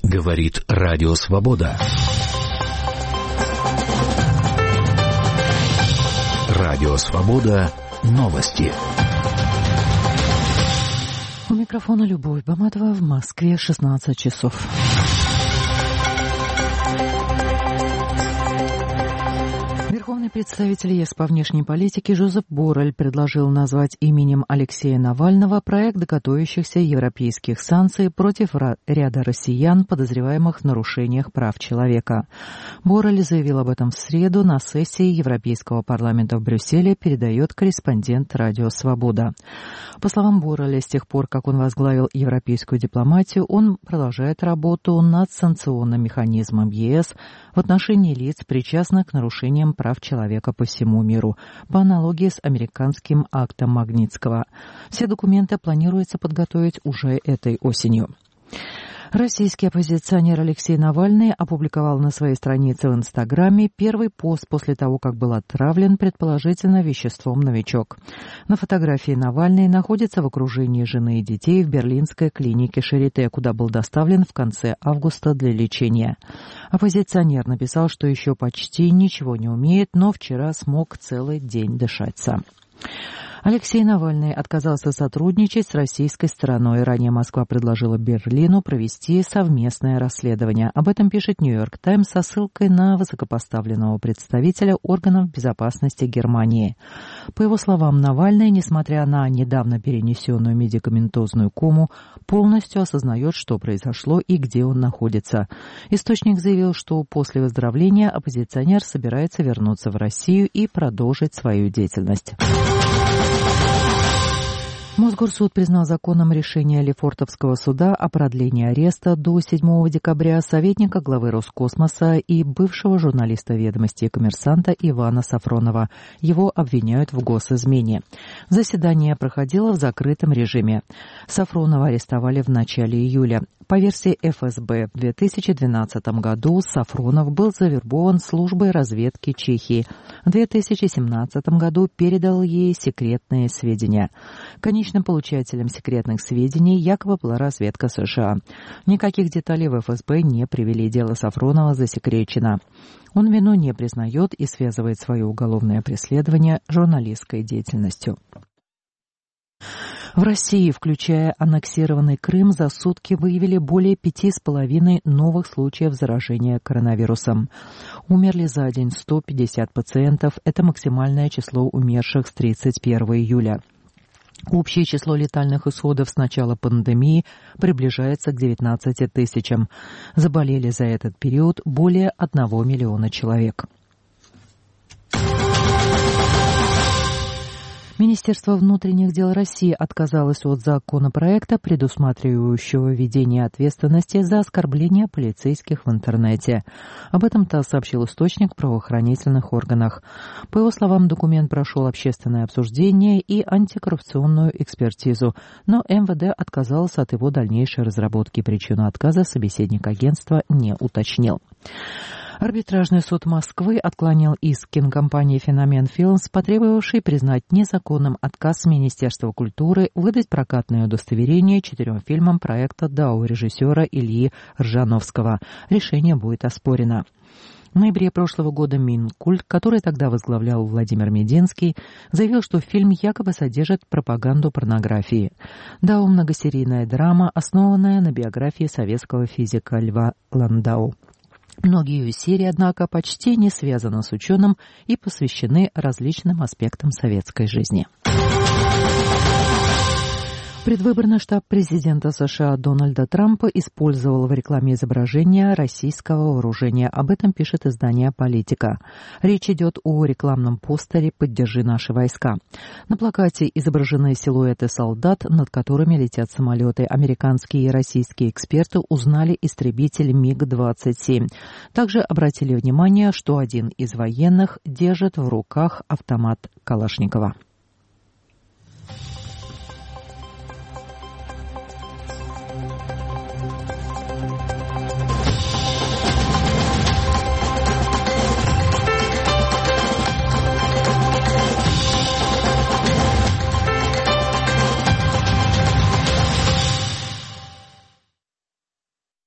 Говорит Радио Свобода. Радио Свобода. Новости. У микрофона Любовь Баматова, в Москве 16 часов. Верховный представитель ЕС по внешней политике Жозеп Боррель предложил назвать именем Алексея Навального проект готовящихся европейских санкций против ряда россиян, подозреваемых в нарушениях прав человека. Боррель заявил об этом в среду на сессии Европейского парламента в Брюсселе, передает корреспондент Радио Свобода. По словам Борреля, с тех пор, как он возглавил европейскую дипломатию, он продолжает работу над санкционным механизмом ЕС в отношении лиц, причастных к нарушениям прав человека по всему миру, по аналогии с американским актом Магнитского. Все документы планируется подготовить уже этой осенью. Российский оппозиционер Алексей Навальный опубликовал на своей странице в Инстаграме первый пост после того, как был отравлен, предположительно, веществом «Новичок». На фотографии Навальный находится в окружении жены и детей в берлинской клинике Шарите, куда был доставлен в конце августа для лечения. Оппозиционер написал, что еще почти ничего не умеет, но вчера смог целый день дышать сам. Алексей Навальный отказался сотрудничать с российской стороной. Ранее Москва предложила Берлину провести совместное расследование. Об этом пишет «Нью-Йорк Таймс» со ссылкой на высокопоставленного представителя органов безопасности Германии. По его словам, Навальный, несмотря на недавно перенесенную медикаментозную кому, полностью осознает, что произошло и где он находится. Источник заявил, что после выздоровления оппозиционер собирается вернуться в Россию и продолжить свою деятельность. Мосгорсуд признал законным решение Лефортовского суда о продлении ареста до 7 декабря советника главы Роскосмоса и бывшего журналиста «Ведомостей» и «Коммерсанта» Ивана Сафронова. Его обвиняют в госизмене. Заседание проходило в закрытом режиме. Сафронова арестовали в начале июля. По версии ФСБ, в 2012 году Сафронов был завербован службой разведки Чехии. В 2017 году передал ей секретные сведения. Конечным получателем секретных сведений якобы была разведка США. Никаких деталей в ФСБ не привели, дело Сафронова засекречено. Он вину не признает и связывает свое уголовное преследование с журналистской деятельностью. В России, включая аннексированный Крым, за сутки выявили более 5,5 новых случаев заражения коронавирусом. Умерли за день 150 пациентов. Это максимальное число умерших с 31 июля. Общее число летальных исходов с начала пандемии приближается к 19 тысячам. Заболели за этот период более 1 миллиона человек. Министерство внутренних дел России отказалось от законопроекта, предусматривающего введение ответственности за оскорбление полицейских в интернете. Об этом ТАСС сообщил источник в правоохранительных органах. По его словам, документ прошел общественное обсуждение и антикоррупционную экспертизу, но МВД отказался от его дальнейшей разработки. Причину отказа собеседник агентства не уточнил. Арбитражный суд Москвы отклонил иск кинокомпании «Феномен Филмс», потребовавший признать незаконным отказ Министерства культуры выдать прокатное удостоверение 4 фильмам проекта «Дау» режиссера Ильи Ржановского. Решение будет оспорено. В ноябре прошлого года Минкульт, который тогда возглавлял Владимир Мединский, заявил, что фильм якобы содержит пропаганду порнографии. «Дау» — многосерийная драма, основанная на биографии советского физика Льва Ландау. Многие ее серии, однако, почти не связаны с ученым и посвящены различным аспектам советской жизни. Предвыборный штаб президента США Дональда Трампа использовал в рекламе изображения российского вооружения. Об этом пишет издание «Политика». Речь идет о рекламном постере «Поддержи наши войска». На плакате изображены силуэты солдат, над которыми летят самолеты. Американские и российские эксперты узнали истребитель МиГ-27. Также обратили внимание, что один из военных держит в руках автомат Калашникова.